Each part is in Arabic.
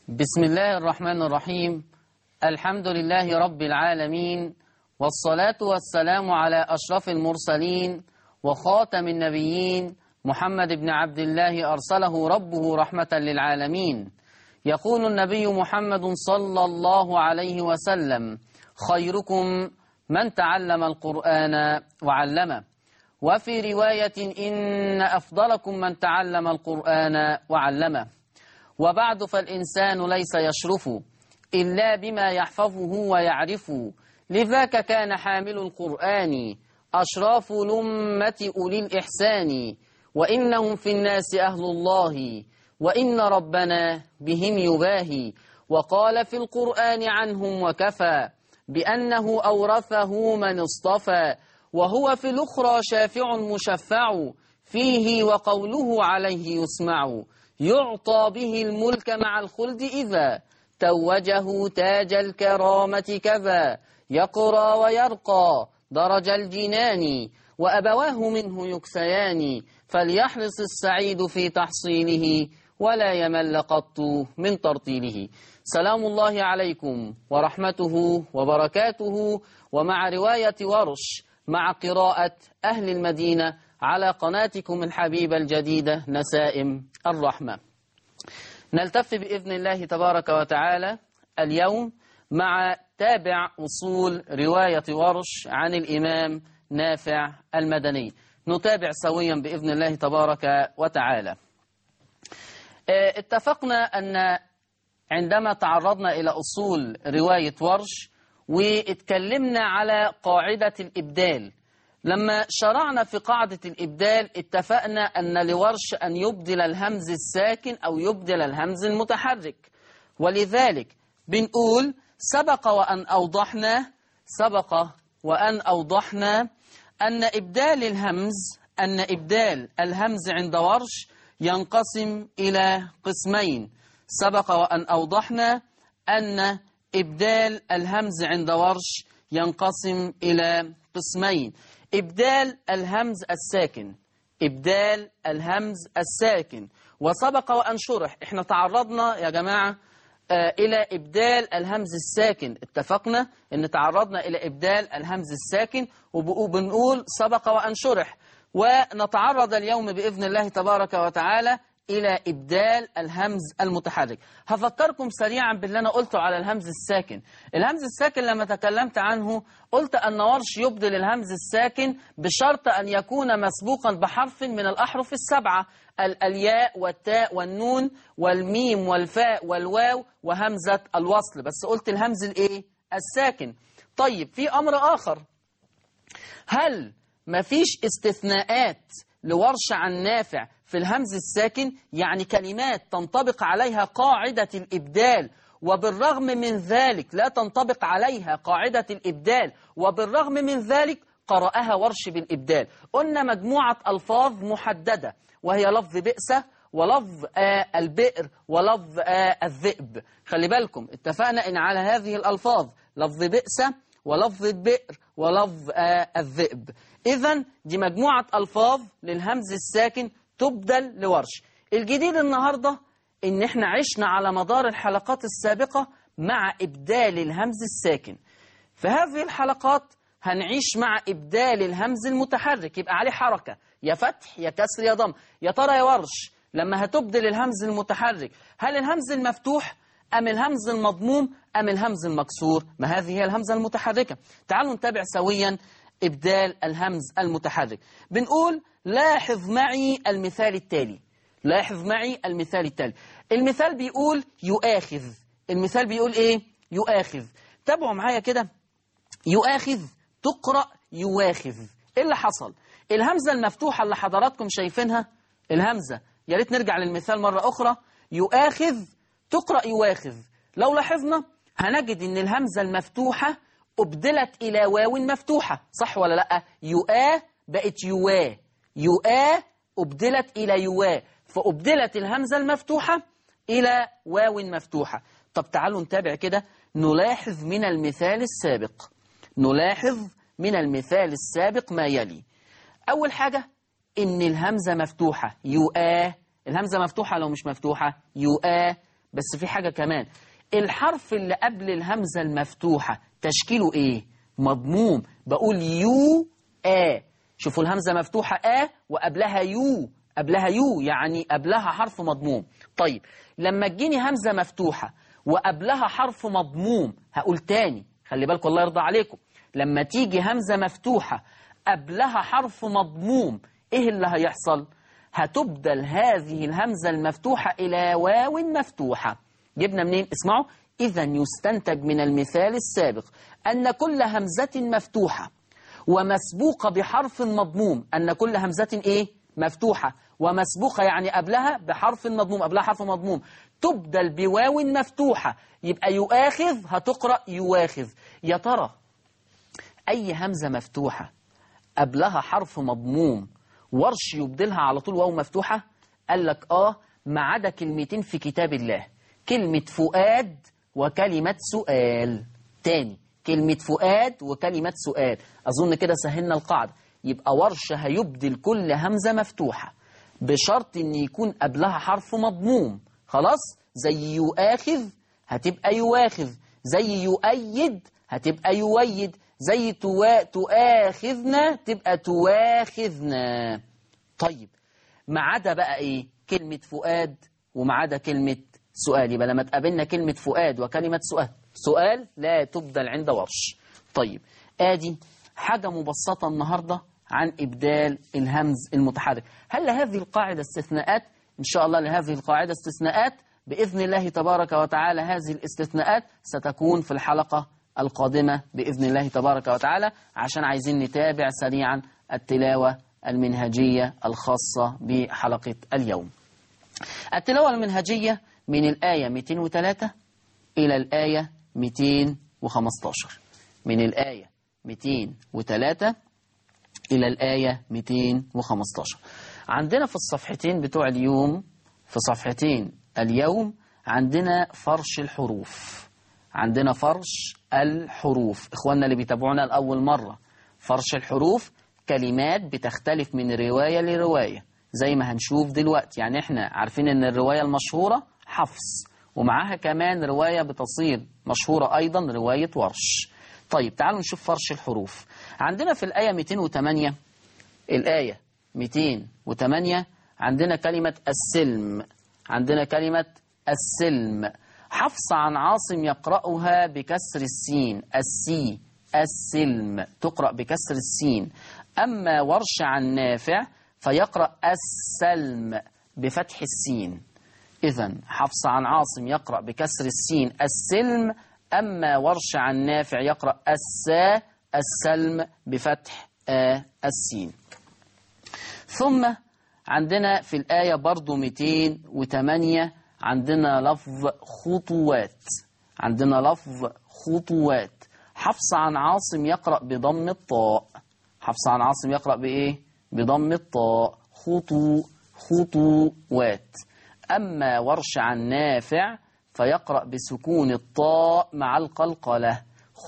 بسم الله الرحمن الرحيم. الحمد لله رب العالمين، والصلاة والسلام على أشرف المرسلين وخاتم النبيين محمد بن عبد الله أرسله ربه رحمة للعالمين. يقول النبي محمد صلى الله عليه وسلم: خيركم من تعلم القرآن وعلمه. وفي رواية: إن أفضلكم من تعلم القرآن وعلمه. وبعد، فالإنسان ليس يشرف إلا بما يحفظه ويعرف، لذاك كان حامل القرآن أشراف الأمة أولي الإحسان، وإنهم في الناس أهل الله، وإن ربنا بهم يباهي. وقال في القرآن عنهم وكفى بأنه أورثه من اصطفى، وهو في الأخرى شافع مشفع، فيه وقوله عليه يسمع. يعطى به الملك مع الخلد إذا توجه تاج الكرامة كذا، يقرى ويرقى درج الجنان، وأبواه منه يكسيان، فليحرص السعيد في تحصيله، ولا يمل قط من ترطيله. سلام الله عليكم ورحمته وبركاته، ومع رواية ورش مع قراءة أهل المدينة على قناتكم الحبيبة الجديدة نسائم الرحمة. نلتف بإذن الله تبارك وتعالى اليوم مع تابع أصول رواية ورش عن الإمام نافع المدني. نتابع سويا بإذن الله تبارك وتعالى. اتفقنا أن عندما تعرضنا إلى أصول رواية ورش واتكلمنا على قاعدة الإبدال، لما شرعنا في قاعدة الإبدال اتفقنا أن لورش أن يبدل الهمز الساكن أو يبدل الهمز المتحرك، ولذلك بنقول سبق وأن أوضحنا أن إبدال الهمز عند ورش ينقسم إلى قسمين. سبق وأن أوضحنا أن إبدال الهمز عند ورش ينقسم إلى قسمين: إبدال الهمز الساكن، وسبق وأن شرح. احنا تعرضنا يا جماعة إلى إبدال الهمز الساكن، اتفقنا أن تعرضنا إلى إبدال الهمز الساكن وبنقول سبق وأن شرح، ونتعرض اليوم بإذن الله تبارك وتعالى إلى إبدال الهمز المتحرك. هفكركم سريعا باللي أنا قلته على الهمز الساكن. الهمز الساكن لما تكلمت عنه قلت أن ورش يبدل الهمز الساكن بشرط أن يكون مسبوقا بحرف من الأحرف السبعة: الياء والتاء والنون والميم والفاء والواو وهمزة الوصل. بس قلت الهمز الساكن. طيب، في أمر آخر: هل مفيش استثناءات لورش عن نافع في الهمز الساكن؟ يعني كلمات تنطبق عليها قاعدة الإبدال وبالرغم من ذلك لا تنطبق عليها قاعدة الإبدال، وبالرغم من ذلك قرأها ورش بالإبدال. قلنا مجموعة ألفاظ محددة، وهي لفظ بئس ولفظ البئر ولفظ الذئب. خلي بالكم، اتفقنا إن على هذه الألفاظ لفظ بئس ولفظ البئر ولفظ الذئب. إذن دي مجموعة ألفاظ للهمز الساكن تبدل لورش. الجديد النهاردة إن احنا عشنا على مدار الحلقات السابقة مع إبدال الهمز الساكن. في هذه الحلقات هنعيش مع إبدال الهمز المتحرك، يبقى عليه حركة، يا فتح يا كسر يا ضم. يا ترى يا ورش لما هتبدل الهمز المتحرك، هل الهمز المفتوح أم الهمز المضموم أم الهمز المكسور؟ ما هذه هي الهمزة المتحركة. تعالوا نتابع سويا إبدال الهمز المتحرك. بنقول لاحظ معي المثال التالي. المثال بيقول يؤاخذ. المثال بيقول إيه؟ يؤاخذ. تابعوا معايا كده. يؤاخذ تقرأ يواخذ. إيه اللي حصل؟ الهمزة المفتوحة اللي حضراتكم شايفينها، الهمزة، يا ريت نرجع للمثال مرة أخرى. يؤاخذ تقرأ يواخذ. لو لاحظنا هنجد إن الهمزة المفتوحة أبدلت إلى واو مفتوحة، صح ولا لأ؟ يؤا بقت يوا، يؤا أبدلت إلى يوا، فأبدلت الهمزة المفتوحة إلى واو مفتوحة. طب تعالوا نتابع كده، نلاحظ من المثال السابق ما يلي. أول حاجة إن الهمزة مفتوحة يؤا، الهمزة مفتوحة لو مش مفتوحة يؤا، بس في حاجة كمان، الحرف اللي قبل الهمزة المفتوحة تشكيله ايه؟ مضموم. بقول يو شوفوا الهمزة مفتوحة وقبلها يو، قبلها يو يعني قبلها حرف مضموم. طيب لما تجيني همزة مفتوحة وقبلها حرف مضموم، هقول تاني خلي بالكم الله يرضى عليكم، لما تيجي همزة مفتوحة قبلها حرف مضموم ايه اللي هيحصل؟ هتبدل هذه الهمزة المفتوحة إلى واو مفتوحة. جبنا منين؟ اسمعوا، إذا يستنتج من المثال السابق أن كل همزة مفتوحة ومسبوقة بحرف مضموم، أن كل همزة إيه؟ مفتوحة ومسبوقة يعني قبلها بحرف مضموم، قبلها حرف مضموم، تبدل بواو مفتوحة، يبقى يؤاخذ هتقرأ يواخذ. يا ترى أي همزة مفتوحة قبلها حرف مضموم ورش يبدلها على طول واو مفتوحة؟ قال لك ما عدا كلمتين في كتاب الله، كلمة فؤاد وكلمة سؤال. تاني، كلمة فؤاد وكلمة سؤال. أظن كده سهلنا القاعدة. يبقى ورش هيبدل كل همزة مفتوحة بشرط ان يكون قبلها حرف مضموم. خلاص، زي يؤاخذ هتبقى يواخذ، زي يؤيد هتبقى يويد، زي تؤاخذنا تبقى تواخذنا. طيب ما عدا بقى ايه؟ كلمة فؤاد وما عدا كلمة سؤال. يبقى لما تقابلنا كلمة فؤاد وكلمة سؤال لا تبدل عند ورش. طيب ادي حاجة مبسطة النهاردة عن إبدال الهمز المتحرك. هل لهذه القاعدة استثناءات؟ إن شاء الله لهذه القاعدة استثناءات بإذن الله تبارك وتعالى. هذه الاستثناءات ستكون في الحلقة القادمة بإذن الله تبارك وتعالى، عشان عايزين نتابع سريعا التلاوة المنهجية الخاصة بحلقة اليوم. التلاوة المنهجية من الآية 203 إلى الآية 215. من الآية 203 إلى الآية 215. عندنا في الصفحتين بتوع اليوم، في صفحتين اليوم عندنا فرش الحروف. عندنا فرش الحروف. إخواننا اللي بيتابعونا لأول مرة، فرش الحروف كلمات بتختلف من رواية لرواية زي ما هنشوف دلوقتي. يعني احنا عارفين ان الرواية المشهورة حفص، ومعاها كمان رواية بتصير مشهورة أيضا رواية ورش. طيب تعالوا نشوف فرش الحروف. عندنا في الآية 208، الآية 208 عندنا كلمة السلم. عندنا كلمة السلم. حفص عن عاصم يقرأها بكسر السين، السلم تقرأ بكسر السين. أما ورش عن نافع فيقرأ السلم بفتح السين. إذن حفص عن عاصم يقرأ بكسر السين السلم، أما ورش عن نافع يقرأ السلم بفتح السين. ثم عندنا في الآية برضو 208 عندنا لفظ خطوات. عندنا لفظ خطوات. حفص عن عاصم يقرأ بضم الطاء. حفص عن عاصم يقرأ بإيه؟ بضم الطاء. خطوات. أما ورش عن نافع فيقرأ بسكون الطاء مع القلقلة.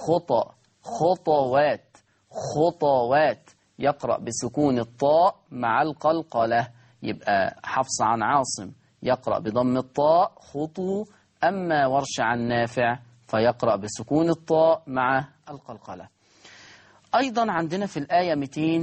خطوات يقرأ بسكون الطاء مع القلقلة. يبقى حفص عن عاصم يقرأ بضم الطاء خطو، أما ورش عن نافع فيقرأ بسكون الطاء مع القلقلة. أيضا عندنا في الآية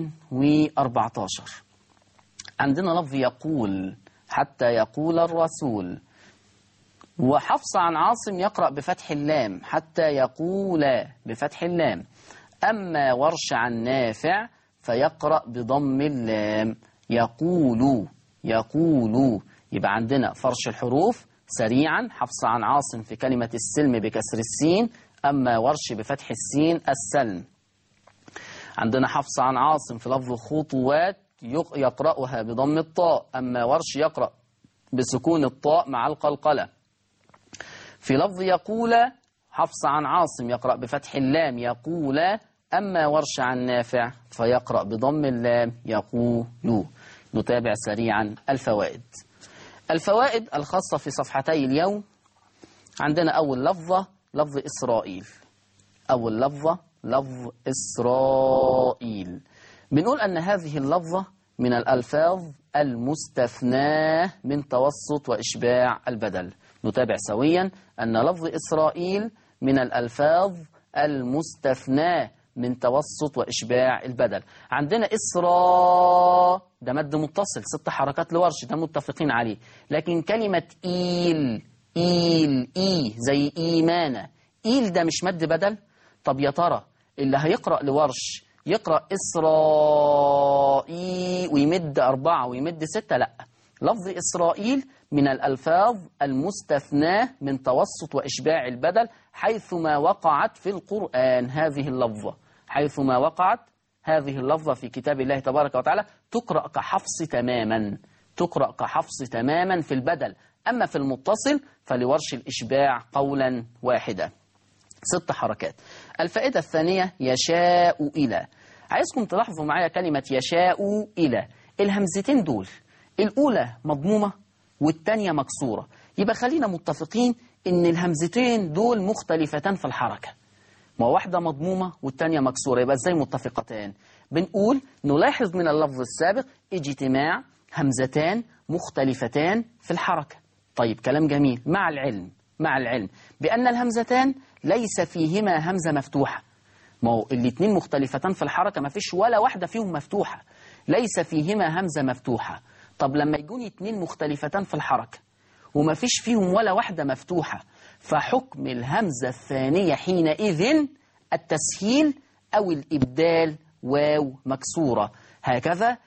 214 عندنا لفظ يقول، حتى يقول الرسول. وحفص عن عاصم يقرأ بفتح اللام، حتى يقول بفتح اللام. أما ورش عن نافع فيقرأ بضم اللام، يقول. يبقى عندنا فرش الحروف سريعا. حفص عن عاصم في كلمة السلم بكسر السين، أما ورش بفتح السين السلم. عندنا حفص عن عاصم في لفظ خطوات يقرأها بضم الطاء، أما ورش يقرأ بسكون الطاء مع القلقلة. في لفظ يقول حفص عن عاصم يقرأ بفتح اللام يقول، أما ورش عن نافع فيقرأ بضم اللام يقول. نتابع سريعا الفوائد. الفوائد الخاصة في صفحتي اليوم. عندنا أول لفظة لفظ إسرائيل. أول لفظة لفظ إسرائيل. بنقول أن هذه اللفظة من الألفاظ المستثناة من توسط وإشباع البدل. نتابع سويا أن لفظ إسرائيل من الألفاظ المستثناة من توسط وإشباع البدل. عندنا ده مد متصل 6 حركات لورش، ده متفقين عليه. لكن كلمة إيل زي إيمانة، إيل ده مش مد بدل. طب يا ترى اللي هيقرأ لورش يقرأ إسرائيل ويمد 4 ويمد 6؟ لا، لفظ إسرائيل من الألفاظ المستثناة من توسط وإشباع البدل حيثما وقعت في القرآن. هذه اللفظة حيثما وقعت هذه اللفظة في كتاب الله تبارك وتعالى تقرأ كحفص تماما، تقرأ كحفص تماما في البدل. أما في المتصل فلورش الإشباع قولا واحدا. 6 حركات. الفائدة الثانية يشاء إلى. عايزكم تلاحظوا معايا كلمة يشاء إلى، الهمزتين دول الأولى مضمومة والثانية مكسورة، يبقى خلينا متفقين إن الهمزتين دول مختلفتان في الحركة. ما واحدة مضمومة والثانية مكسورة، يبقى ازاي متفقتان؟ بنقول نلاحظ من اللفظ السابق اجتماع همزتان مختلفتان في الحركة. طيب كلام جميل، مع العلم بأن الهمزتان ليس فيهما همزة مفتوحة. ما هو الاتنين مختلفتان في الحركة، ما فيش ولا واحدة فيهم مفتوحة، ليس فيهما همزة مفتوحة. طب لما يكون اتنين مختلفتان في الحركة وما فيش فيهم ولا واحدة مفتوحة، فحكم الهمزة الثانية حينئذ التسهيل أو الإبدال واو مكسورة. هكذا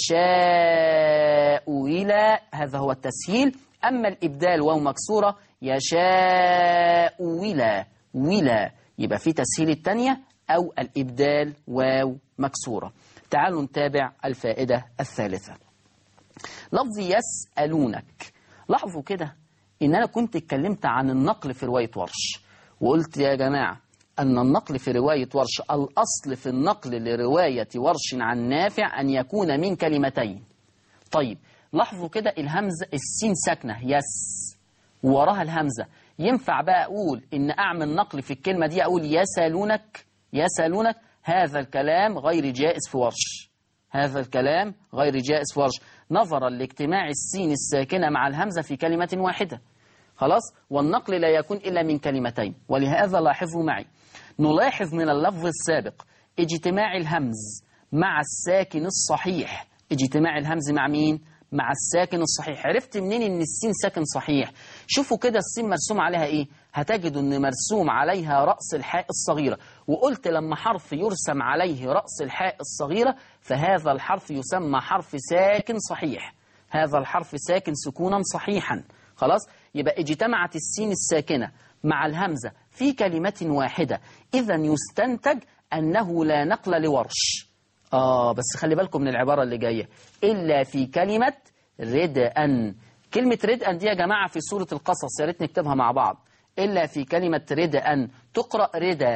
يشاء إلى، هذا هو التسهيل. أما الإبدال واو مكسورة يشاء ولا يبقى في تسهيل الثانية أو الإبدال واو مكسورة. تعالوا نتابع الفائدة الثالثة. لفظ يسألونك، لاحظوا كده إن أنا كنت اتكلمت عن النقل في رواية ورش، وقلت يا جماعة أن النقل في رواية ورش الأصل في النقل لرواية ورش عن نافع أن يكون من كلمتين. طيب لاحظوا كده الهمزة السين ساكنة يس ووراها الهمزة، ينفع بقى أقول إن أعمل نقل في الكلمة دي أقول يسألونك؟ هذا الكلام غير جائز في ورش، هذا الكلام غير جائز في ورش نظرا لاجتماع السين الساكنة مع الهمزة في كلمة واحدة. خلاص، والنقل لا يكون إلا من كلمتين. ولهذا لاحظوا معي، نلاحظ من اللفظ السابق اجتماع الهمز مع الساكن الصحيح. اجتماع الهمز مع مين؟ مع الساكن الصحيح. عرفت منين ان السين ساكن صحيح؟ شوفوا كده السين مرسوم عليها ايه؟ هتجدوا ان مرسوم عليها رأس الحاء الصغيرة، وقلت لما حرف يرسم عليه رأس الحاء الصغيرة فهذا الحرف يسمى حرف ساكن صحيح، هذا الحرف ساكن سكونا صحيحا. خلاص، يبقى اجتمعت السين الساكنة مع الهمزة في كلمة واحدة، إذا يستنتج أنه لا نقل لورش. بس خلي بالكم من العبارة اللي جاية، إلا في كلمة ردءا. كلمة ردءا دي يا جماعة في سورة القصص، يا ريت نكتبها مع بعض. إلا في كلمة ردءا، تقرأ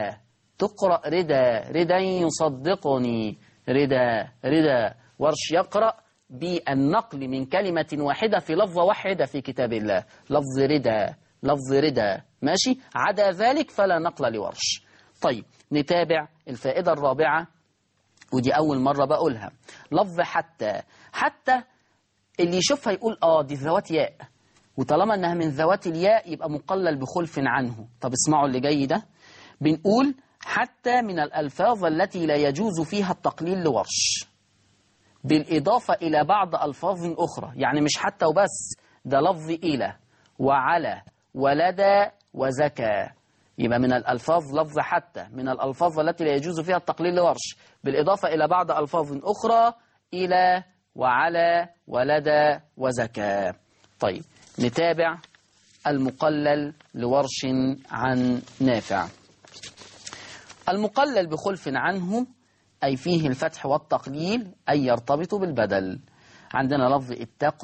ردا يصدقني، ردا. ورش يقرأ بالنقل من كلمة واحدة في لفظة واحدة في كتاب الله، لفظ ردا ماشي، عدا ذلك فلا نقل لورش. طيب نتابع الفائدة الرابعة، ودي أول مرة بقولها. لفظ حتى اللي يشوفها يقول دي ذوات ياء، وطالما أنها من ذوات الياء يبقى مقلل بخلف عنه. طب اسمعوا اللي جاي ده، بنقول حتى من الألفاظ التي لا يجوز فيها التقليل لورش، بالإضافة إلى بعض ألفاظ أخرى. يعني مش حتى وبس، ده لفظ إلى وعلى ولدى وزكى، يبقى من الألفاظ لفظ حتى من الألفاظ التي لا يجوز فيها التقليل لورش، بالإضافة إلى بعض ألفاظ أخرى، إلى وعلى ولدى وزكى. طيب نتابع المقلل لورش عن نافع. المقلل بخلف عنه أي فيه الفتح والتقليل، أي يرتبط بالبدل. عندنا لفظ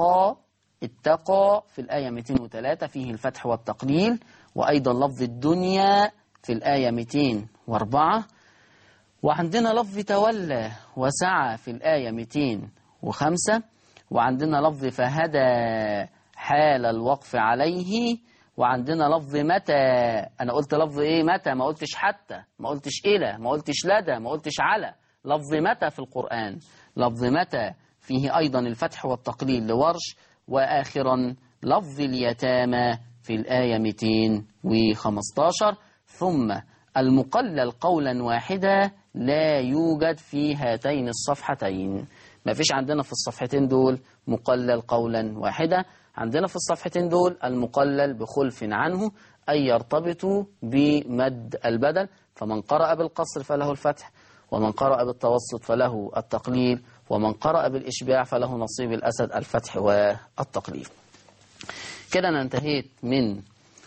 اتقى في الآية 203 فيه الفتح والتقليل، وأيضا لفظ الدنيا في الآية 204، وعندنا لفظ تولى وسعى في الآية 205، وعندنا لفظ فهدى حال الوقف عليه، وعندنا لفظ متى. أنا قلت لفظ إيه؟ متى، ما قلتش حتى، ما قلتش إلى، ما قلتش لدى، ما قلتش على. لفظ متى في القرآن، لفظ متى فيه أيضا الفتح والتقليل لورش. وآخرا لفظ اليتامى في الآية 215. ثم المقلل قولا واحدا لا يوجد في هاتين الصفحتين. ما فيش عندنا في الصفحتين دول مقلل قولا واحدا، عندنا في الصفحتين دول المقلل بخلف عنه، أي يرتبط بمد البدل. فمن قرأ بالقصر فله الفتح، ومن قرأ بالتوسط فله التقليل، ومن قرأ بالإشباع فله نصيب الأسد الفتح والتقليل. كده أنا انتهيت من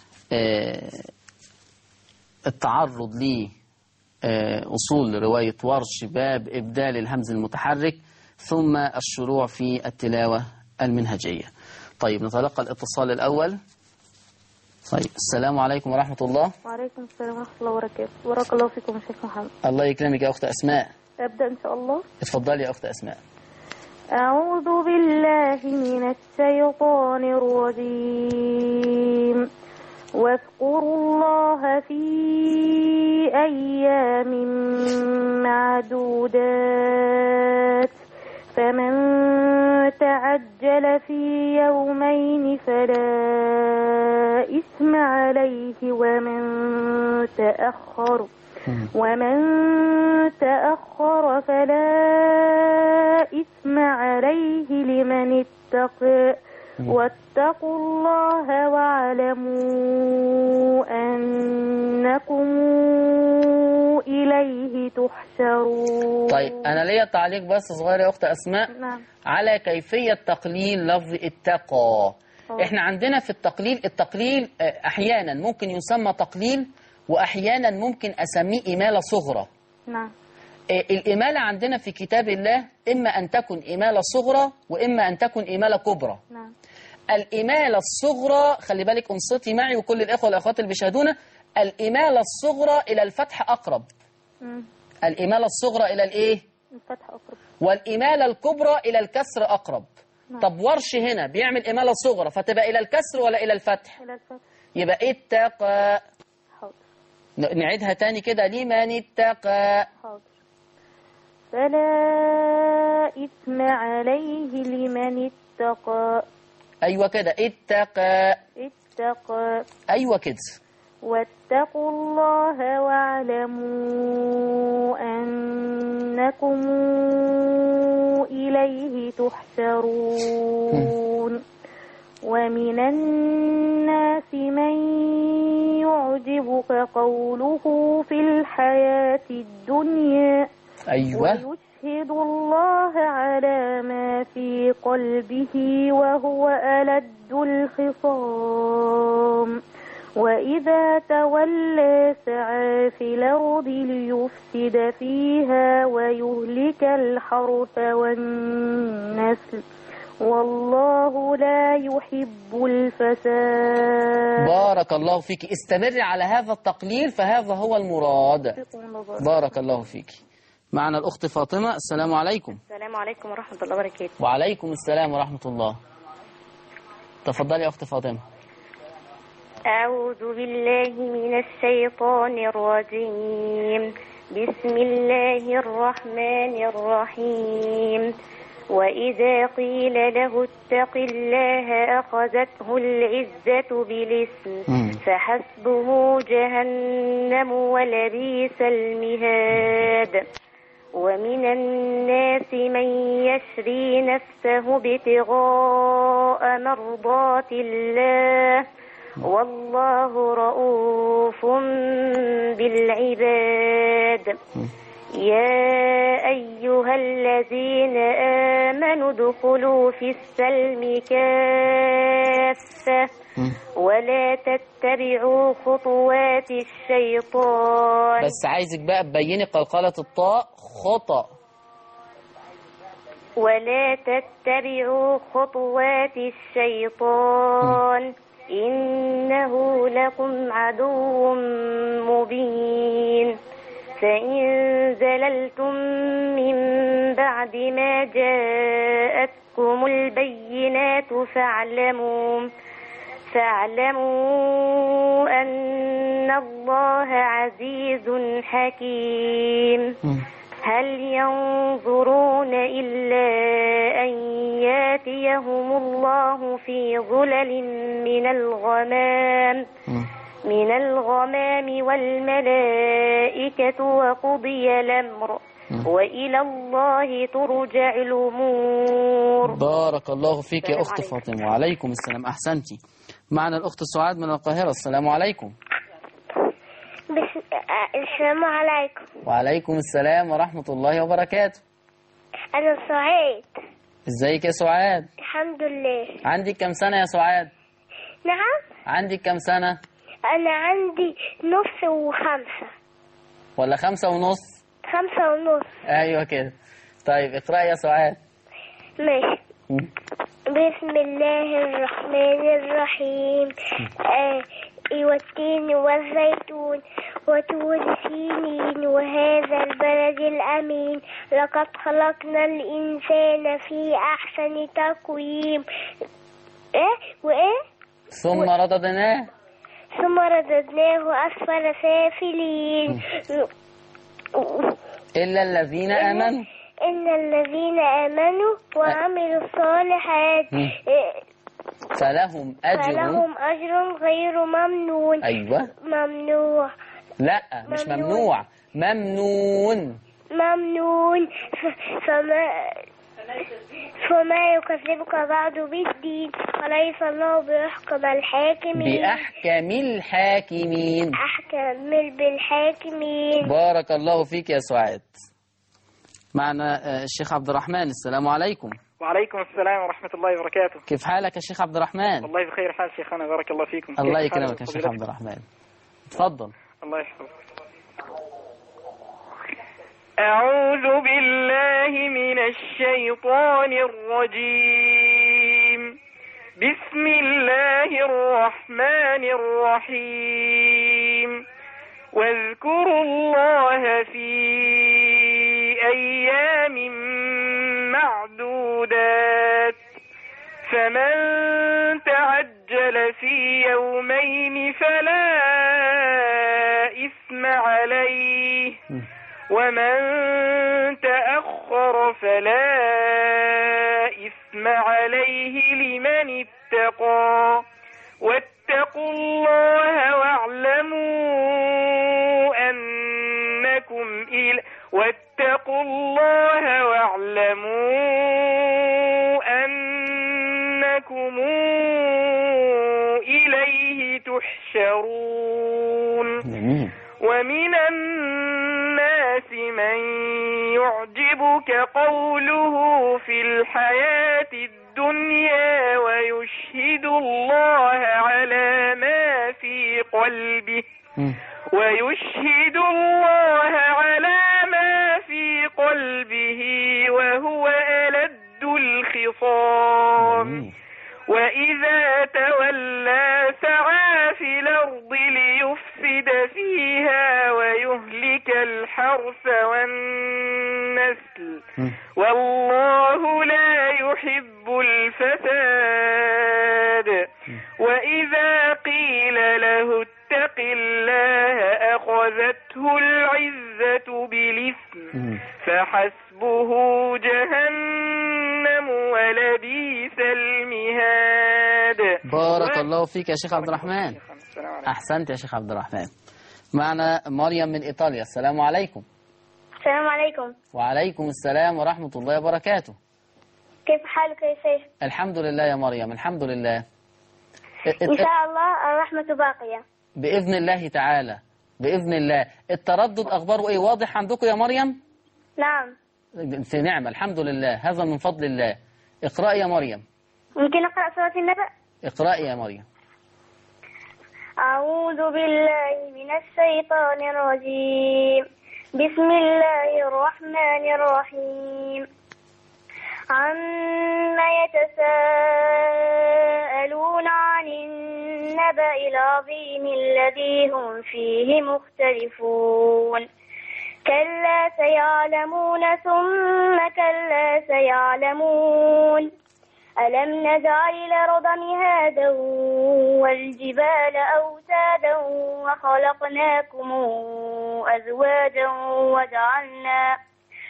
التعرض لأصول رواية ورش باب إبدال الهمز المتحرك، ثم الشروع في التلاوة المنهجية. طيب نتلقى الاتصال الأول. طيب السلام عليكم ورحمة الله. وعليكم السلام ورحمة الله وبركاته. بارك الله فيكم يا شيخ محمد. الله يكرمك يا أخت أسماء. أبدأ إن شاء الله. اتفضلي يا أخت أسماء. أعوذ بالله من الشيطان الرجيم. واذكروا الله في أيام معدودات، فمن تعجل في يومين فلا إثم عليه، ومن تأخر فلا إثم عليه لمن اتقى. واتقوا الله واعلموا أنكم إليه تحشرون. طيب أنا ليا تعليق بس صغير يا أخت أسماء. نعم. على كيفية تقليل لفظ اتقى. احنا عندنا في التقليل أحيانا ممكن يسمى تقليل، وأحيانا ممكن أسميه إمالة صغرى. نعم. الإمالة عندنا في كتاب الله إما أن تكن إمالة صغرى وإما أن تكن إمالة كبرى. نعم. الإمالة الصغرى، خلي بالك أنصتي معي وكل الإخوة والأخوات اللي بيشاهدونا، الإمالة الصغرى إلى الفتح أقرب. الإمالة الصغرى إلى الإيه؟ الفتح أقرب. والإمالة الكبرى إلى الكسر أقرب. نعم. طب ورش هنا بيعمل إمالة صغرى فتبقى إلى الكسر ولا إلى الفتح؟ إلى الفتح. يبقى اتقى. حاضر. نعيدها تاني كده، لمن اتقى. حاضر. فلا إثم عليه لمن اتقى. أيوة كده، اتقى. أيوة كده. واتقوا الله واعلموا أنكم إليه تحشرون. ومن الناس من يعجبك قوله في الحياة الدنيا. أيوة. ويشهد الله على ما في قلبه وهو ألد الخصام. وإذا تولى سعى في الأرض ليفسد فيها ويهلك الحرث والنسل، والله لا يحب الفساد. بارك الله فيك. استمر على هذا التقليل فهذا هو المراد. بارك الله فيك. معنا الأخت فاطمة. السلام عليكم. السلام عليكم ورحمة الله وبركاته. وعليكم السلام ورحمة الله. تفضلي يا أخت فاطمة. أعوذ بالله من الشيطان الرجيم. بسم الله الرحمن الرحيم. وإذا قيل له اتق الله أخذته العزة بالإثم فحسبه جهنم ولبئس المهاد. ومن الناس من يشري نفسه ابتغاء مرضات الله، والله رؤوف بالعباد. يا أيها الذين آمنوا ادخلوا في السلم كافة ولا تتبعوا خطوات الشيطان. بس عايزك بقى تبيني قلقلة الطاء خطأ. ولا تتبعوا خطوات الشيطان إنه لكم عدو مبين. فإن زللتم من بعد ما جاءتكم البينات فاعلموا أن الله عزيز حكيم. هل ينظرون إلا أن ياتيهم الله في ظلل من الغمام والملائكة وقضي الأمر وإلى الله ترجع الأمور. بارك الله فيك يا أخت فاطمة. وعليكم السلام. أحسنتي. معنا الأخت سعاد من القاهرة. السلام عليكم. السلام عليكم. وعليكم السلام ورحمة الله وبركاته. أنا سعيد. ازيك يا سعاد؟ الحمد لله. عندك كم سنة يا سعاد؟ نعم. عندك كم سنة؟ أنا عندي نص وخمسة. ولا 5 ونص؟ 5 ونص. أيوة كده. طيب اقرأي يا سعاد. ماشي. بسم الله الرحمن الرحيم. والتين والزيتون وطور سينين وهذا البلد الأمين لقد خلقنا الإنسان في أحسن تقويم. ثم رددناه أسفل سافلين إلا الذين آمنوا وعملوا الصالحات فلهم أجر غير ممنون. أيوة. ممنوع. لا مش ممنوع، ممنون. فما يكذبك بعد بالدين وليس الله بأحكم بالحاكمين. بارك الله فيك يا سعاد. معنا الشيخ عبد الرحمن. السلام عليكم. وعليكم السلام ورحمة الله وبركاته. كيف حالك يا شيخ عبد الرحمن؟ والله بخير حال شيخنا، بارك الله فيكم. الله يكرمك يا شيخ عبد الرحمن. تفضل. الله يحفظك. أعوذ بالله من الشيطان الرجيم. بسم الله الرحمن الرحيم. واذكروا الله في أيام معدودات فمن تعجل في يومين فلا إثم عليه ومن تأخر فلا إثم عليه لمن اتقى واتقوا الله واعلموا أنكم إليه تحشرون. ومن الناس من يعجبك قوله في الحياة الدنيا ويشهد الله على ما في قلبه وهو ألد الخصام. وإذا تولى سعى في الأرض ليفسد فيها ويهلك الحرث والنسل والله لا يحب الفساد. وإذا قيل له اتق الله أخذته العزة بالإثم فحسبه جهنم ولبئس المهاد. بارك الله فيك يا شيخ عبد الرحمن. أحسنت يا شيخ عبد الرحمن. معنا مريم من إيطاليا. السلام عليكم. السلام عليكم. وعليكم السلام ورحمة الله وبركاته. كيف حالك يا شيخ؟ الحمد لله يا مريم، الحمد لله. إن شاء الله الرحمة باقية بإذن الله تعالى، بإذن الله. التردد أخباره إيه؟ واضح عندكم يا مريم؟ نعم. في نعمة، الحمد لله، هذا من فضل الله. اقرأي يا مريم. ممكن أقرأ سورة النبأ؟ اقرأي يا مريم. أعوذ بالله من الشيطان الرجيم. بسم الله الرحمن الرحيم. عما يتساءلون عن النبأ العظيم الذي هم فيه مختلفون. كلا سيعلمون ثم كلا سيعلمون. ألم نجعل الأرض مهادا والجبال أوتادا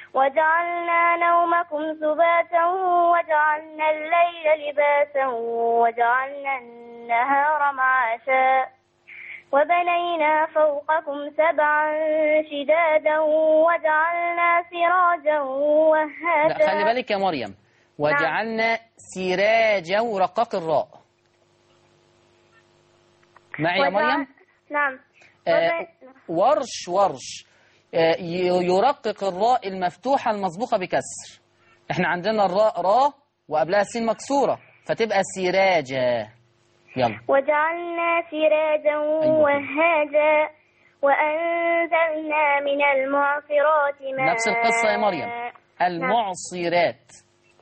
وجعلنا نومكم سباتا وجعلنا الليل لباسا وجعلنا النهار معاشا وبنينا فوقكم سبعا شدادا وجعلنا سراجا وهاجا. لا خلي بالك يا مريم، وجعلنا سراجا ورقق الراء معي يا مريم. نعم. ورش يرقق الراء المفتوحة المسبوقة بكسر. احنا عندنا الراء راء وقبلها السين مكسورة فتبقى سراجا. يلا. وجعلنا سراجا وهاجا وأنزلنا من المعصرات ماء. نفس القصة يا مريم، المعصرات.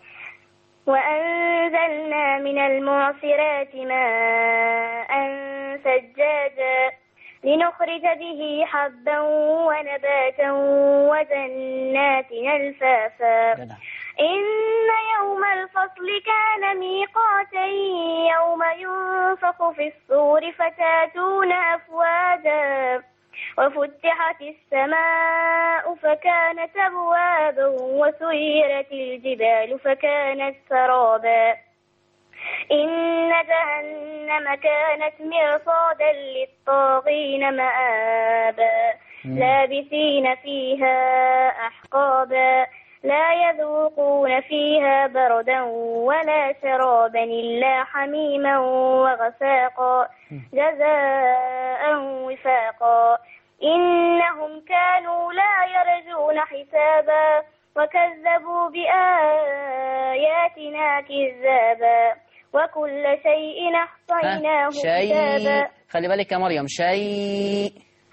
وأنزلنا من المعصرات ماء سجاجا لنخرج به حبا ونباتا وجنات ألفافا. إن يوم الفصل كان ميقاتا يوم ينفخ في الصور فتاتون أفواجا وفتحت السماء فكانت أبوابا وسيرت الجبال فكانت سرابا إن جهنم كانت مرصادا للطاغين مآبا لابثين فيها أحقابا لا يذوقون فيها بردا ولا شرابا إلا حميما وغساقا جزاء وفاقا إنهم كانوا لا يرجون حسابا وكذبوا بآياتنا كذابا وكل شيء أحصيناه كتابا. خلي بالك يا مريم، شيء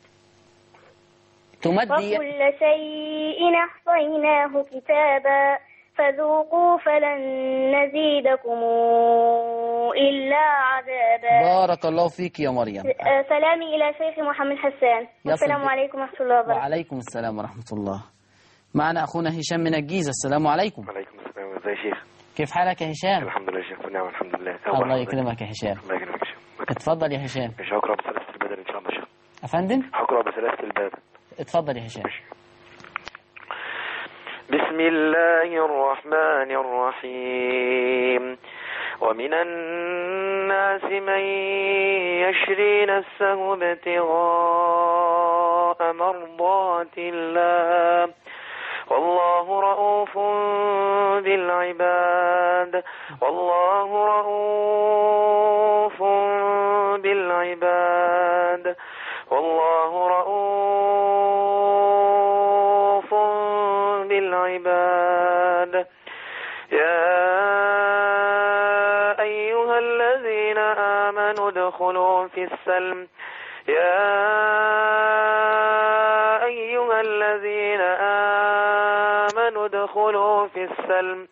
تمدي. وكل شيء أحصيناه كتابا فذوقوا فلن نزيدكم إلا عذابا. بارك الله فيك يا مريم. سلامي إلى شيخ محمد حسان والسلام عليكم ورحمة الله وبركاته. وعليكم السلام ورحمة الله. معنا أخونا هشام من الجيزة. السلام عليكم. وعليكم السلام. ازي يا شيخ؟ كيف حالك يا هشام؟ الحمد لله يا شيخ، نعم الحمد لله. الله يكرمك يا هشام. الله يكرمك يا شيخ. اتفضل يا هشام. مش هقرأ بسلاسل البدن إن شاء الله يا شيخ. أفندم؟ هقرأ بسلاسل البدن. اتفضل يا هشام. بسم الله الرحمن الرحيم. ومن الناس من يشري نفسه ابتغاء مرضات الله والله رؤوف بالعباد والله رؤوف بالعباد والله رؤوف بالعباد. يا أيها الذين آمنوا ادخلوا في السلم ادخلوا في السلم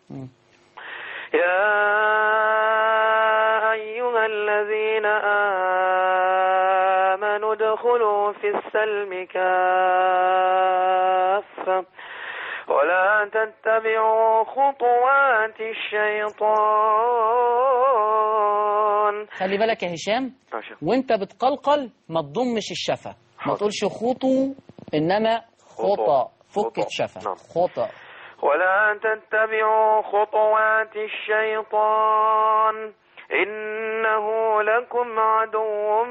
ادخلوا في السلم كافة ولا تتبعوا خطوات الشيطان. خلي بالك يا هشام، وانت بتقلقل ما تضمش الشفة، ما تقولش خطو إنما خطأ. فك الشفة. خطأ. ولا تتبعوا خطوات الشيطان إنه لكم عدو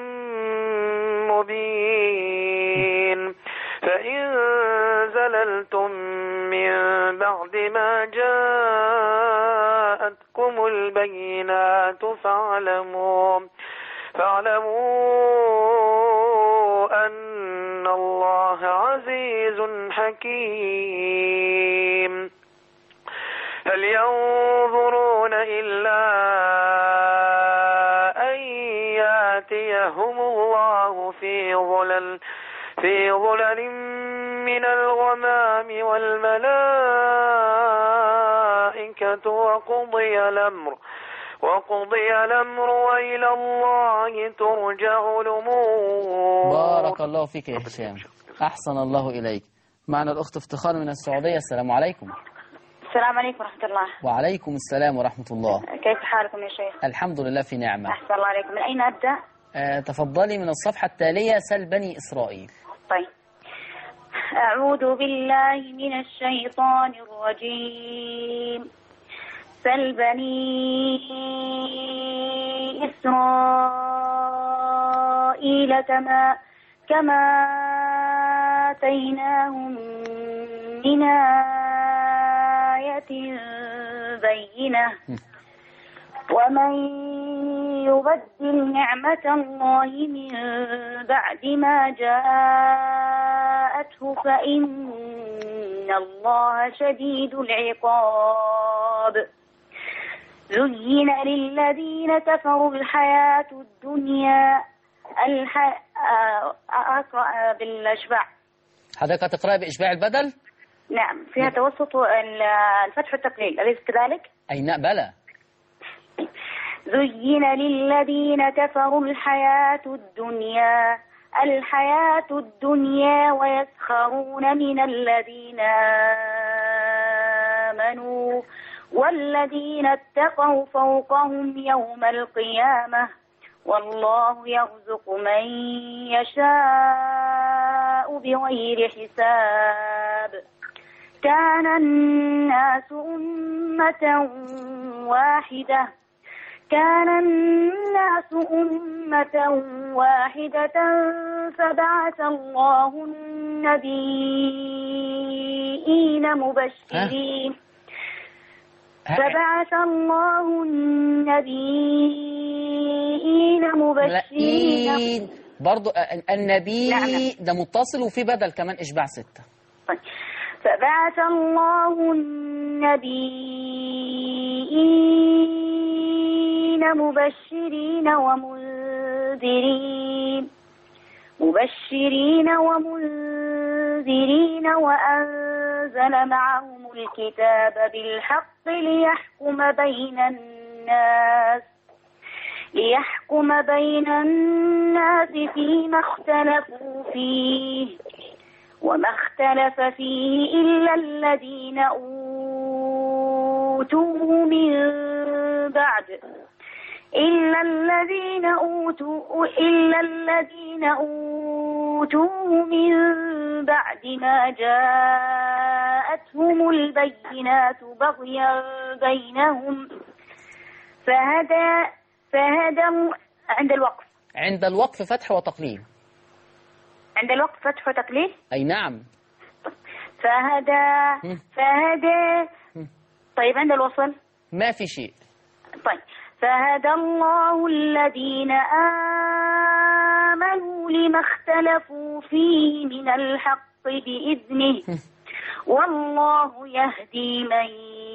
مبين. فإن زللتم من بعد ما جاءتكم البينات فاعلموا أن الله عزيز حكيم. هل ينظرون إلا أن يأتيهم الله في ظلل من الغمام والملائكة وقضي الأمر وإلى الله ترجع الأمور. بارك الله فيك يا هشام، أحسن الله إليك. معنا الأخت افتخار من السعودية. السلام عليكم. السلام عليكم ورحمة الله. وعليكم السلام ورحمة الله. كيف حالكم يا شيخ؟ الحمد لله في نعمة. أحسن الله عليكم. من أين أبدأ؟ تفضلي من الصفحة التالية، سل بني إسرائيل. طيب. أعوذ بالله من الشيطان الرجيم. سل بني إسرائيل كما آتيناهم من آية بينة ومن يبدل نعمة الله من بعد ما جاءته فإن الله شديد العقاب. زين للذين كفروا الحياة الدنيا أقرأ بالإشباع. حضرتك هتقرأ بإشباع البدل؟ نعم فيها توسط الفتح والتقليل أليس كذلك؟ أي نعم بلى. زين للذين كفروا الحياة الدنيا ويسخرون من الذين آمنوا والذين اتقوا فوقهم يوم القيامة والله يرزق من يشاء بغير حساب. كان الناس أمة واحدة فبعث الله النبيين مبشرين برضو النبي نعم. ده متصل وفي بدل كمان إشباع 6. فبعث الله النبيين مبشرين ومنذرين وأنزل معهم الكتاب بالحق ليحكم بين الناس فيما اختلفوا فيه وما اختلف فيه إلا الذين أوتوه من بعد ما جاءتهم البينات بغيا بينهم فهدى عند الوقف فتح وتقليل. عند الوقف فتح وتقليل. أي نعم. فهدى. طيب عند الوصل ما في شيء. طيب فهدى الله الذين آمنوا لما اختلفوا فيه من الحق بإذنه والله يهدي من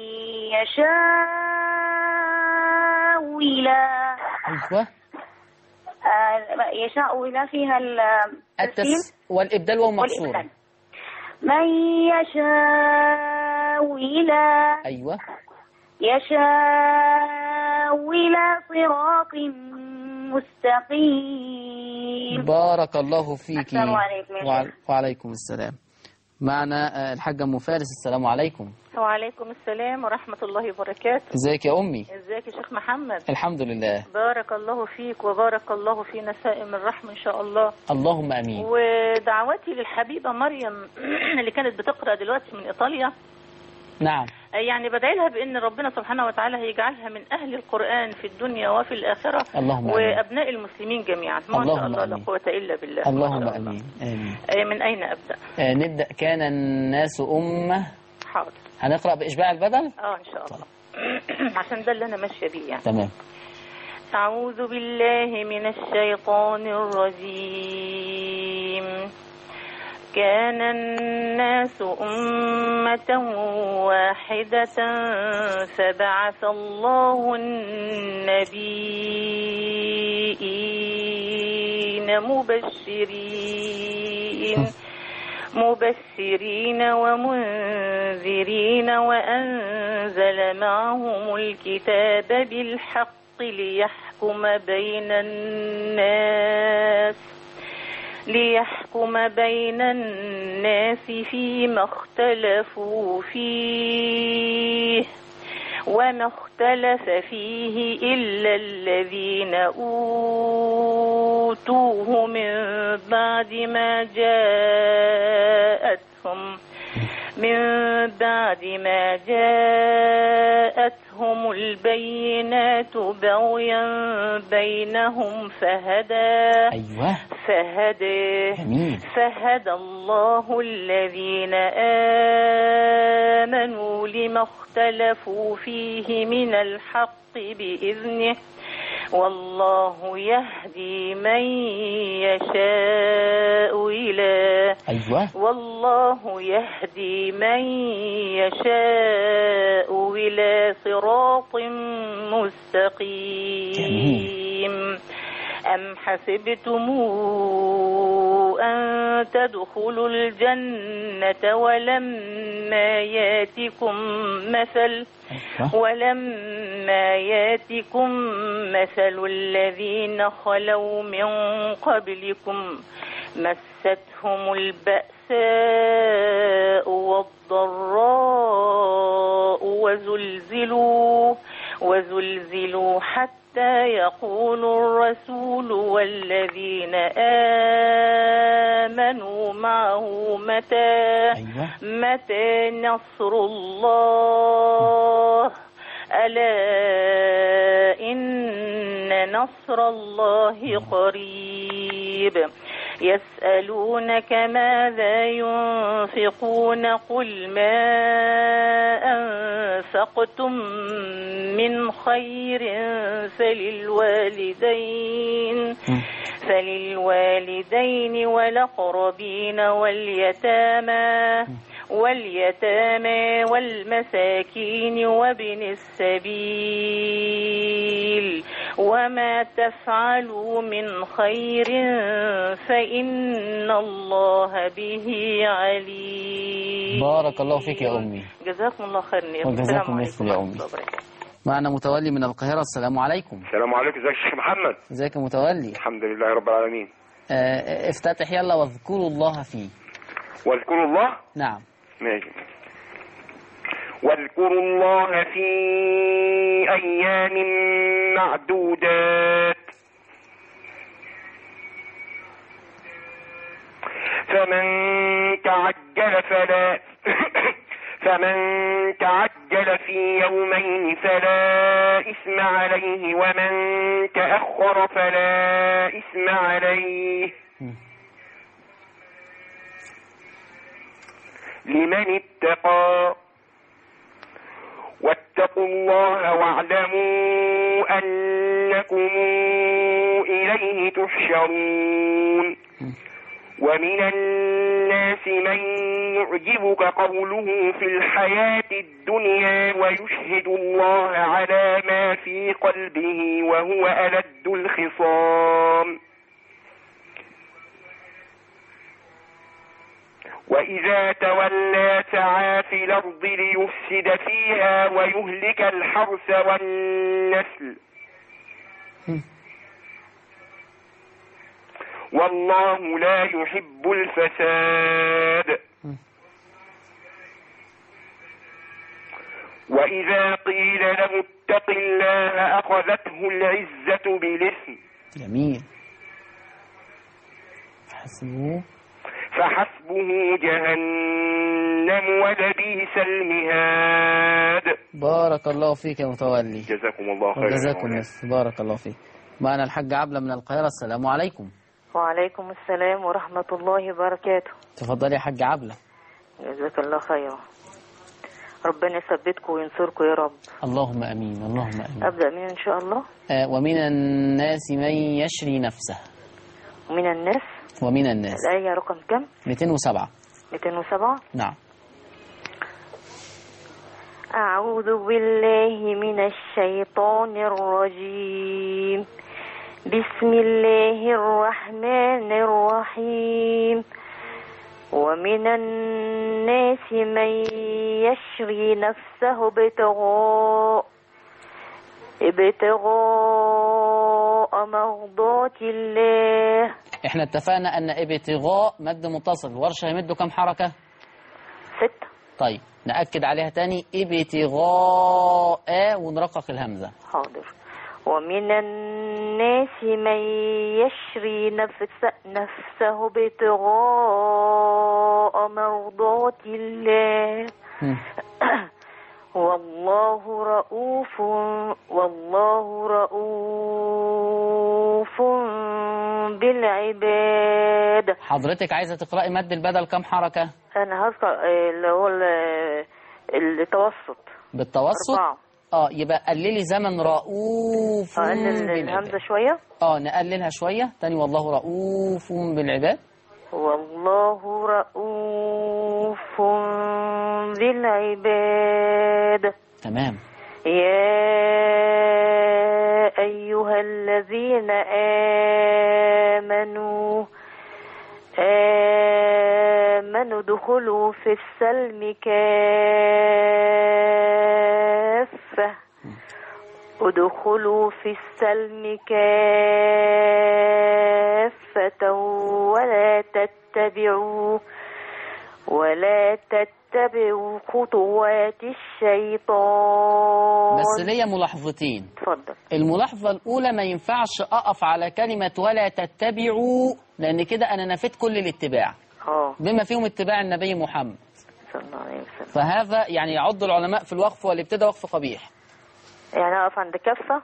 يشاء إلى يشاء إلى فيها التسليم والإبدال ومقصورة. من يشاء إلى يشاء إلى صراط مستقيم. بارك الله فيك. السلام عليكم. وعليكم السلام. معنا الحاجة أم فارس. السلام عليكم. وعليكم السلام ورحمة الله وبركاته. ازيك يا أمي؟ ازيك يا شيخ محمد؟ الحمد لله. بارك الله فيك وبارك الله في نسائم الرحمة إن شاء الله. اللهم أمين. ودعوتي للحبيبة مريم اللي كانت بتقرأ دلوقتي من إيطاليا. نعم. يعني بدعي لها بأن ربنا سبحانه وتعالى هيجعلها من أهل القرآن في الدنيا وفي الأخرة. اللهم وأبناء المسلمين جميعا. ما شاء الله لا قوة إلا بالله. اللهم أمين. آمين. من أين أبدأ؟ نبدأ. كان الناس أمة. حاضر. هنقرأ بإشباع البدل؟ إن شاء الله. عشان ده اللي أنا ماشية بيه يعني. تمام. أعوذ بالله من الشيطان الرجيم. كان الناس أمة واحدة فبعث الله النبيين مبشرين ومنذرين وأنزل معهم الكتاب بالحق ليحكم بين الناس فيما اختلفوا فيه وما اختلف فيه إلا الذين أوتوه من بعد ما جاءتهم بعد ما جاءتهم البينات بغيا بينهم فهدى الله الذين آمنوا لما اختلفوا فيه من الحق بإذنه والله يهدي من يشاء إلى صراط مستقيم. أم حسبتم أن تدخلوا الجنة ولما ياتكم مثل الذين خلوا من قبلكم مستهم البأساء والضراء وزلزلوا حتى يقول الرسول والذين آمنوا معه متى نصر الله ألا إن نصر الله قريب. يسألونك ماذا ينفقون قل ما أنفقتم من خير فللوالدين والأقربين واليتامى والمساكين وابن السبيل وما تفعلوا من خير فإن الله به عليم. بارك الله فيك يا أمي. جزاكم الله خير. وجزاكم مثل يا أمي. معنا متولي من القاهرة. السلام عليكم. السلام عليكم. ازيك يا شيخ محمد؟ ازيك يا متولي؟ الحمد لله رب العالمين. افتتح يلا واذكروا الله فيه. واذكروا الله؟ نعم. ماشي. واذكروا الله في أيام معدودات فمن تعجل في يومين فلا إثم عليه ومن تأخر فلا إثم عليه لمن اتقى واتقوا الله واعلموا أنكم إليه تحشرون. ومن الناس من يعجبك قوله في الحياة الدنيا ويشهد الله على ما في قلبه وهو ألد الخصام. وإذا تولى سعى في الأرض ليفسد فيها ويهلك الحرث والنسل والله لا يحب الفساد. وإذا قيل له اتق الله أخذته العزة بالإثم. جميل. فحسبه جهنم ولبئس المهاد. بارك الله فيك يا متولي. جزاكم الله خيرا. جزاكم بارك الله فيك. معنا الحاج عبلة من القاهرة. السلام عليكم. وعليكم السلام ورحمة الله وبركاته. تفضلي يا حاج عبلة. جزاك الله خيرا. ربنا يثبتكم وينصركم يا رب. اللهم امين. اللهم امين. ابدا مين ان شاء الله. ومن الناس من يشري نفسه. ومن الناس الآية رقم كم؟ 207. 207. نعم. أعوذ بالله من الشيطان الرجيم. بسم الله الرحمن الرحيم. ومن الناس من يشري نفسه ابتغاء مرضات الله. احنا اتفقنا ان ابتغاء مد متصل، ورشة يمده كم حركة؟ 6. طيب نأكد عليها تاني، ابتغاء ونرقق الهمزة. حاضر. ومن الناس من يشري نفسه ابتغاء مرضات الله والله رؤوف بالعباد. حضرتك عايزة تقرأي مد البدل كم حركة؟ أنا هقرأ اللي هو التوسط بالتوسط 4. يبقى قللي زمن رؤوف أقلل الهمزة شوية. نقللها شوية تاني. والله رؤوف بالعباد. والله رؤوف بالعباد. تمام. يا أيها الذين آمنوا ادخلوا في السلم كافة. ادخلوا في السلم كافة ولا تتبعوا خطوات الشيطان. بس ليا ملاحظتين. اتفضل. الملاحظة الأولى ما ينفعش أقف على كلمة ولا تتبعوا، لأن كده أنا نفيت كل الاتباع بما فيهم اتباع النبي محمد صلى الله عليه وسلم. فهذا يعني يعد العلماء في الوقف والابتداء وقف قبيح. يعني أقف عند كافة.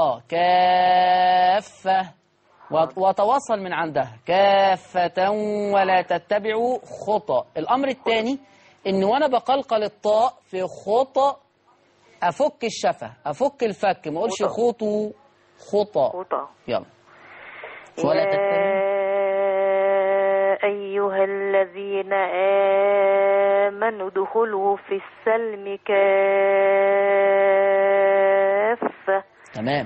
كافة وتواصل من عندها كافة ولا تتبعوا خطى. الأمر الثاني إن وأنا بقلقل الطاء في خطى أفك الشفة أفك الفك، ما أقولش خطى. يلا. ولا تتبعوا. أيها الذين آمنوا ادخلوا في السلم كافة. تمام.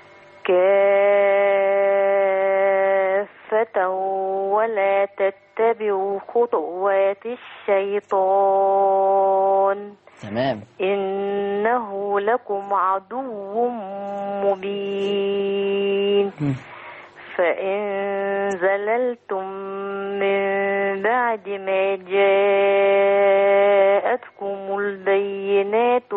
كافة ولا تتبعوا خطوات الشيطان. تمام. إنه لكم عدو مبين. فإن زللتم من بعد ما جاءتكم البينات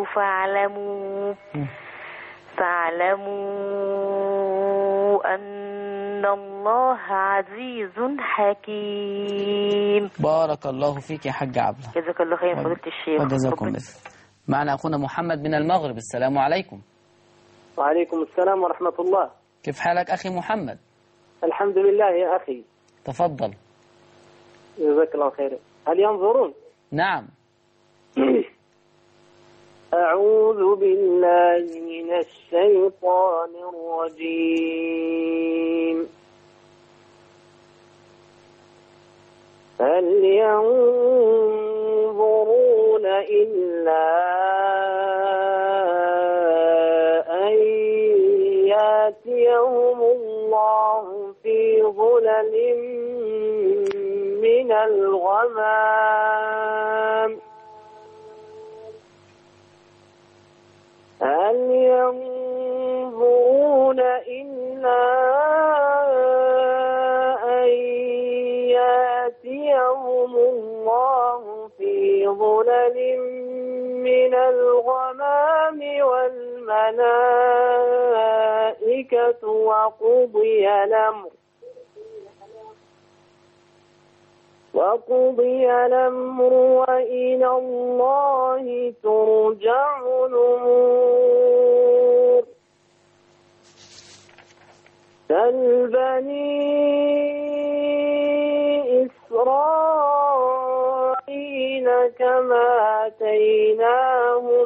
فاعلموا أن الله عزيز حكيم. بارك الله فيك يا حاج عبلة. جزاك الله خير فضيلة الشيخ. وجزاكم الله. معنا أخونا محمد من المغرب. السلام عليكم. وعليكم السلام ورحمة الله. كيف حالك أخي محمد؟ الحمد لله يا أخي. تفضل. جزاك الله خير. هل ينظرون؟ نعم. أعوذ بالله من الشيطان الرجيم. هل ينظرون إلا أن يأتيهم الله في ظلل من الغمام. هل ينظرون إلا أن يأتيهم الله في ظلل من الغمام والملائكة وقضي الأمر وإلى الله ترجع الأمور. سل بني إسرائيل كما آتيناهم.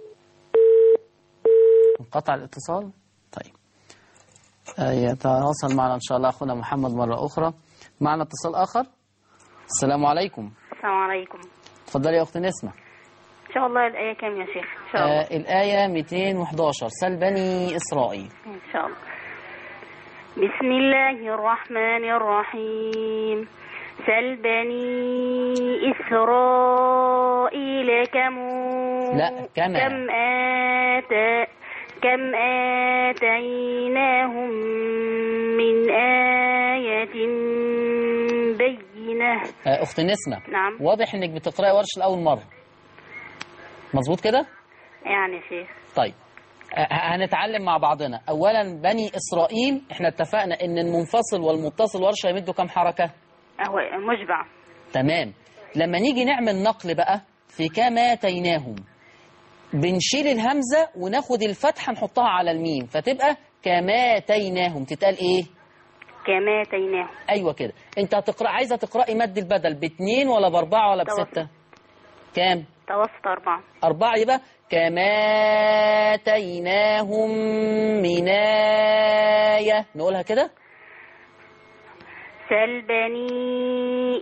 انقطع الاتصال. طيب يتواصل معنا إن شاء الله أخونا محمد مرة أخرى. معنا اتصال آخر. السلام عليكم. السلام عليكم. تفضلي يا أختي نسمة. إن شاء الله الآية كام يا شيخ؟ إن شاء الله. الآية 211. سل بني إسرائيل. إن شاء الله. بسم الله الرحمن الرحيم. سل بني إسرائيل كم آتيناهم من آية بينة. أختي نسمة. نعم. واضح إنك بتقرأي ورش لأول مرة. مظبوط كده؟ يعني شيخ. طيب هنتعلم مع بعضنا. أولا بني إسرائيل احنا اتفقنا إن المنفصل والمتصل ورشة يمدوا كم حركة؟ أهو مشبع. تمام. لما نيجي نعمل نقل بقى في كما آتيناهم بنشيل الهمزة وناخد الفتحة نحطها على الميم فتبقى كما آتيناهم. تتقال إيه؟ كما آتيناهم. أيوة كده. أنت عايزة تقرأي مد البدل ب2 ولا ب4 ولا ب6؟ كام؟ توسط 4. 4 يبقى كما آتيناهم من آية. نقولها كده. سل بني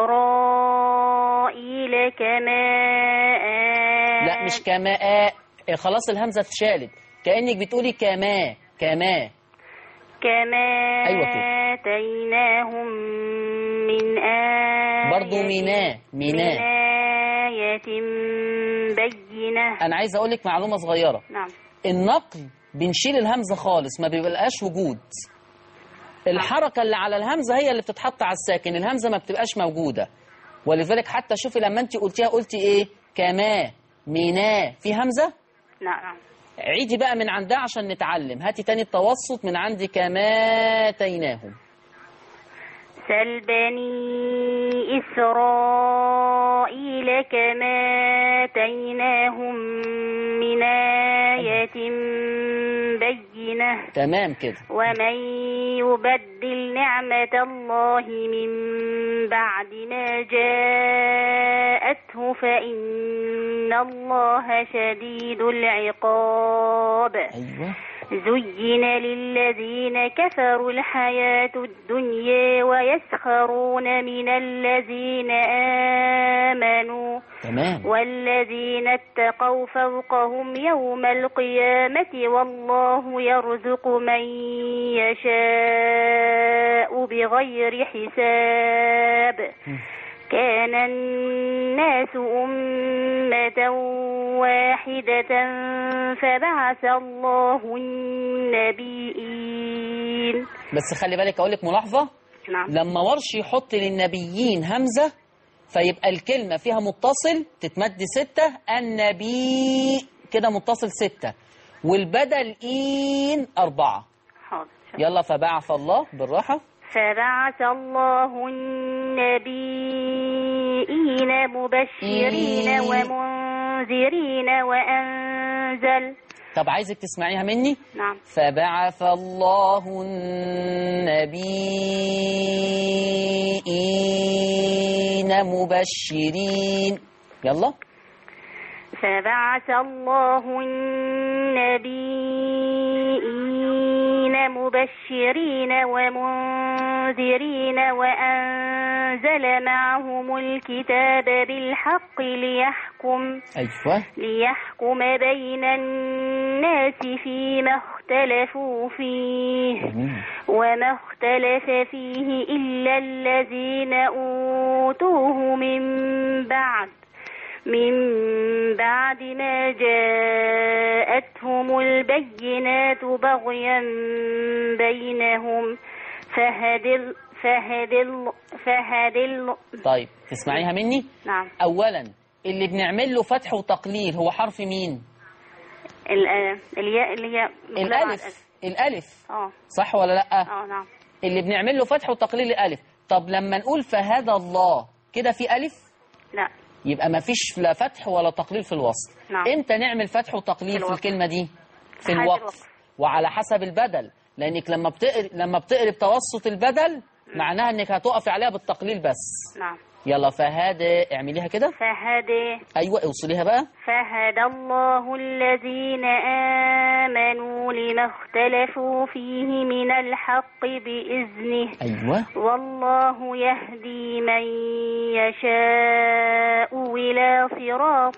إسرائيل كما لا مش كما خلاص الهمزة اتشالت كأنك بتقولي كما أيوة كده. آتيناهم من آية برضو من آية بينة. أنا عايز أقولك معلومة صغيرة. نعم. النقل بنشيل الهمزة خالص ما بيبقاش وجود. الحركة اللي على الهمزة هي اللي بتتحط على الساكن، الهمزة ما بتبقاش موجودة. ولذلك حتى شوفي لما انت قلتيها قلتي ايه؟ كما منا في همزة؟ نعم. عيدي بقى من عندها عشان نتعلم. هاتي تاني التوسط من عندي كما آتيناهم. سل بني إسرائيل كما آتيناهم من آية بينة. تمام كده. ومن يبدل نعمة الله من بعد ما جاءته فإن الله شديد العقاب. أيوة. زين للذين كفروا الحياة الدنيا ويسخرون من الذين آمنوا. تمام. والذين اتقوا فوقهم يوم القيامة والله يرزق من يشاء بغير حساب. كان الناس أمة واحدة فبعث الله النبيين. بس خلي بالك أقولك ملاحظة. نعم. لما ورش يحط للنبيين همزة فيبقى الكلمة فيها متصل تتمد 6 النبي كده متصل 6 والبدل إين 4. حاضر. يلا فبعث الله بالراحة. فبعث الله النبيين مبشرين ومنذرين وأنزل. طب عايزك تسمعيها مني. نعم. فبعث الله النبيين مبشرين. يلا. فبعث الله النبيين مبشرين ومنذرين وأنزل معهم الكتاب بالحق ليحكم بين الناس فيما اختلفوا فيه وما اختلف فيه إلا الذين أوتوه من بعد ما جاءتهم البينات بغيا بينهم فهدل. طيب تسمعيها مني. نعم. أولا اللي بنعمل له فتح وتقليل هو حرف مين؟ الياء اللي هي الألف. اه صح ولا لأ؟ نعم. اللي بنعمل له فتح وتقليل الألف. طب لما نقول فهدى الله كده في ألف؟ لا. يبقى ما فيش لا فتح ولا تقليل في الوصل. نعم. امتى نعمل فتح وتقليل في الكلمة دي؟ في الوقف وعلى حسب البدل، لأنك لما بتقري بتوسط البدل معناها انك هتقفي عليها بالتقليل بس. نعم. يلا فهدى اعمليها كده. فهدى. ايوه اوصليها بقى. فهدى الله الذين آمنوا لما اختلفوا فيه من الحق بإذنه. ايوه. والله يهدي من يشاء إلى صراط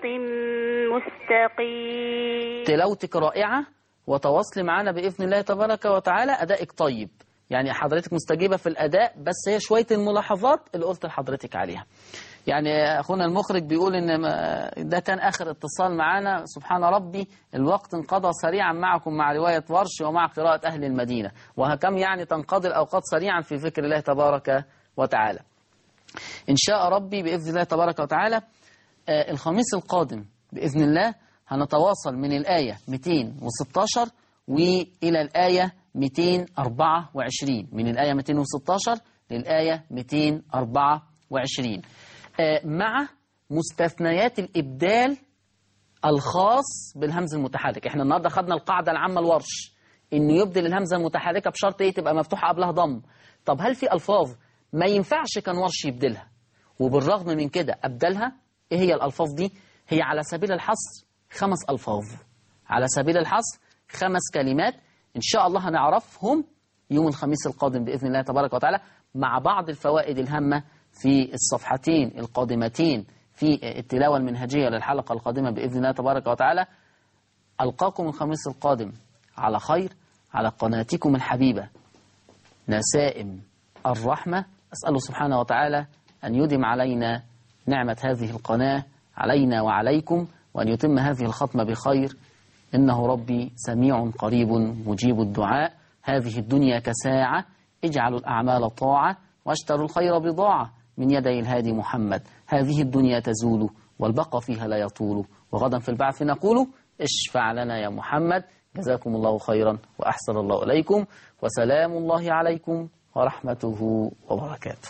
مستقيم. تلاوتك رائعة وتواصلي معنا بإذن الله تبارك وتعالى. أدائك طيب، يعني حضرتك مستجيبة في الأداء، بس هي شوية الملاحظات اللي قلت لحضرتك عليها. يعني أخونا المخرج بيقول إن ده كان آخر اتصال معنا. سبحان ربي الوقت انقضى سريعا معكم مع رواية ورش ومع قراءة أهل المدينة، وهكم يعني تنقضي الأوقات سريعا في ذكر الله تبارك وتعالى. إن شاء ربي بإذن الله تبارك وتعالى الخميس القادم بإذن الله هنتواصل من الآية 216 وإلى الآية 224، من الآية 216 للآية 224 مع مستثنيات الإبدال الخاص بالهمز المتحرك. احنا النهارده خدنا القاعدة العامة الورش إنه يبدل الهمزة المتحركة بشرط إيه؟ تبقى مفتوحة قبلها ضم. طب هل في ألفاظ ما ينفعش كان ورش يبدلها وبالرغم من كده أبدلها؟ إيه هي الألفاظ دي؟ هي على سبيل الحصر 5 ألفاظ، على سبيل الحصر 5 كلمات إن شاء الله هنعرفهم يوم الخميس القادم بإذن الله تبارك وتعالى، مع بعض الفوائد الهامة في الصفحتين القادمتين في التلاوة المنهجية للحلقة القادمة بإذن الله تبارك وتعالى. ألقاكم الخميس القادم على خير على قناتكم الحبيبة نسائم الرحمة. أسأل سبحانه وتعالى أن يدم علينا نعمة هذه القناة علينا وعليكم، وأن يتم هذه الختمة بخير. إنه ربي سميع قريب مجيب الدعاء. هذه الدنيا كساعة، اجعلوا الأعمال طاعة واشتروا الخير بضاعة من يدي الهادي محمد. هذه الدنيا تزول والبقى فيها لا يطول، وغدا في البعث نقول اشفع لنا يا محمد. جزاكم الله خيرا وأحسن الله إليكم، وسلام الله عليكم ورحمته وبركاته.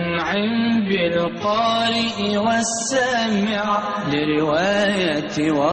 أنعم بالقارئ والسامع لرواية